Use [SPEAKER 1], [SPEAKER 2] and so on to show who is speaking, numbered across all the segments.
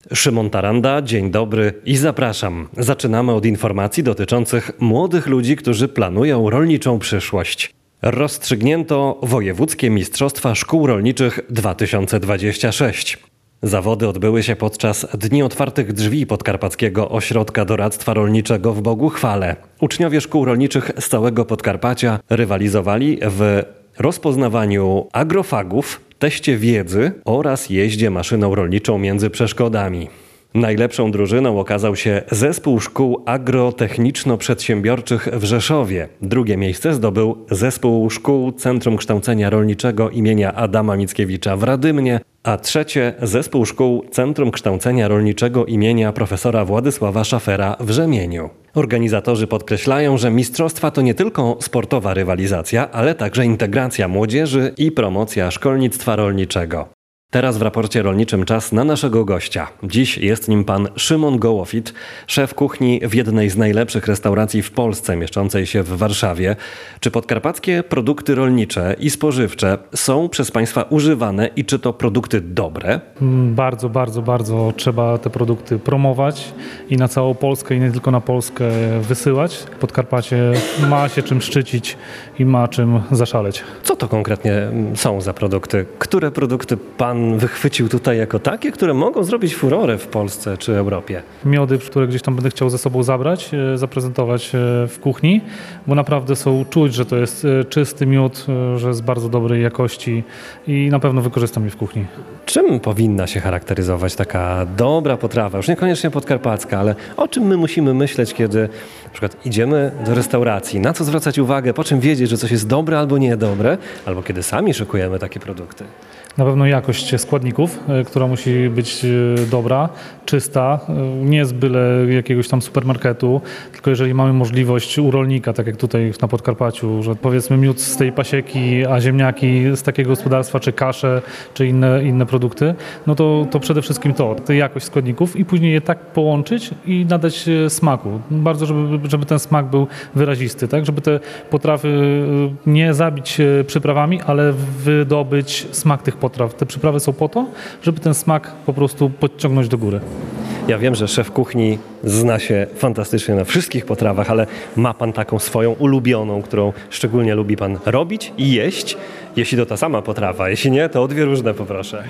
[SPEAKER 1] Szymon Taranda, dzień dobry i zapraszam. Zaczynamy od informacji dotyczących młodych ludzi, którzy planują rolniczą przyszłość. Rozstrzygnięto Wojewódzkie Mistrzostwa Szkół Rolniczych 2026. Zawody odbyły się podczas Dni Otwartych Drzwi Podkarpackiego Ośrodka Doradztwa Rolniczego w Boguchwale. Uczniowie szkół rolniczych z całego Podkarpacia rywalizowali w rozpoznawaniu agrofagów, teście wiedzy oraz jeździe maszyną rolniczą między przeszkodami. Najlepszą drużyną okazał się Zespół Szkół Agrotechniczno-Przedsiębiorczych w Rzeszowie. Drugie miejsce zdobył Zespół Szkół Centrum Kształcenia Rolniczego imienia Adama Mickiewicza w Radymnie, a trzecie Zespół Szkół Centrum Kształcenia Rolniczego imienia profesora Władysława Szafera w Rzemieniu. Organizatorzy podkreślają, że mistrzostwa to nie tylko sportowa rywalizacja, ale także integracja młodzieży i promocja szkolnictwa rolniczego. Teraz w raporcie rolniczym czas na naszego gościa. Dziś jest nim pan Szymon Gołofit, szef kuchni w jednej z najlepszych restauracji w Polsce, mieszczącej się w Warszawie. Czy podkarpackie produkty rolnicze i spożywcze są przez państwa używane i czy to produkty dobre?
[SPEAKER 2] Bardzo trzeba te produkty promować i na całą Polskę i nie tylko na Polskę wysyłać. Podkarpacie ma się czym szczycić i ma czym zaszaleć.
[SPEAKER 1] Co to konkretnie są za produkty? Które produkty pan wychwycił tutaj jako takie, które mogą zrobić furorę w Polsce czy Europie?
[SPEAKER 2] Miody, które gdzieś tam będę chciał ze sobą zabrać, zaprezentować w kuchni, bo naprawdę czuć, że to jest czysty miód, że jest bardzo dobrej jakości i na pewno wykorzystam je w kuchni.
[SPEAKER 1] Czym powinna się charakteryzować taka dobra potrawa? Już niekoniecznie podkarpacka, ale o czym my musimy myśleć, kiedy na przykład idziemy do restauracji? Na co zwracać uwagę? Po czym wiedzieć, że coś jest dobre albo niedobre? Albo kiedy sami szykujemy takie produkty?
[SPEAKER 2] Na pewno jakość składników, która musi być dobra, czysta, nie z byle jakiegoś tam supermarketu, tylko jeżeli mamy możliwość u rolnika, tak jak tutaj na Podkarpaciu, że powiedzmy miód z tej pasieki, a ziemniaki z takiego gospodarstwa, czy kasze, czy inne produkty, no to przede wszystkim to jakość składników i później je tak połączyć i nadać smaku. Bardzo, żeby ten smak był wyrazisty, tak? Żeby te potrawy nie zabić przyprawami, ale wydobyć smak tych potraw. Te przyprawy są po to, żeby ten smak po prostu podciągnąć do góry.
[SPEAKER 1] Ja wiem, że szef kuchni zna się fantastycznie na wszystkich potrawach, ale ma pan taką swoją ulubioną, którą szczególnie lubi pan robić i jeść? Jeśli to ta sama potrawa, jeśli nie, to o dwie różne poproszę.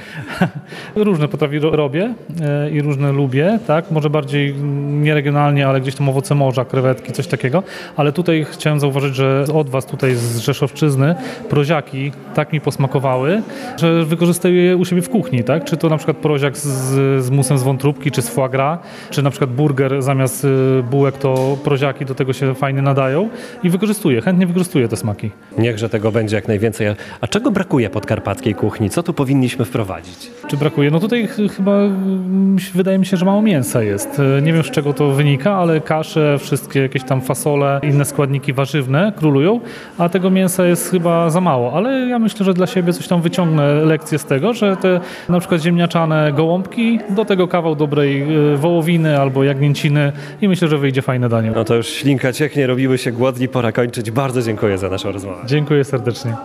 [SPEAKER 2] Różne potrawy robię i różne lubię, tak? Może bardziej nieregionalnie, ale gdzieś tam owoce morza, krewetki, coś takiego. Ale tutaj chciałem zauważyć, że od was tutaj z Rzeszowszczyzny proziaki tak mi posmakowały, że wykorzystuję je u siebie w kuchni, tak? Czy to na przykład proziak z musem z wątróbki, czy z foie gras, czy na przykład burger zamiast bułek, to proziaki do tego się fajnie nadają i chętnie wykorzystuję te smaki.
[SPEAKER 1] Niechże tego będzie jak najwięcej. A czego brakuje podkarpackiej kuchni? Co tu powinniśmy wprowadzić?
[SPEAKER 2] Czy brakuje? No tutaj chyba wydaje mi się, że mało mięsa jest. Nie wiem, z czego to wynika, ale kasze, wszystkie jakieś tam fasole, inne składniki warzywne królują, a tego mięsa jest chyba za mało. Ale ja myślę, że dla siebie coś tam wyciągnę lekcję z tego, że te na przykład ziemniaczane gołąbki, do tego kawał dobrej wołowiny albo jagnięciny i myślę, że wyjdzie fajne danie.
[SPEAKER 1] No to już ślinka cieknie, robiły się głodni, pora kończyć. Bardzo dziękuję za naszą rozmowę.
[SPEAKER 2] Dziękuję serdecznie.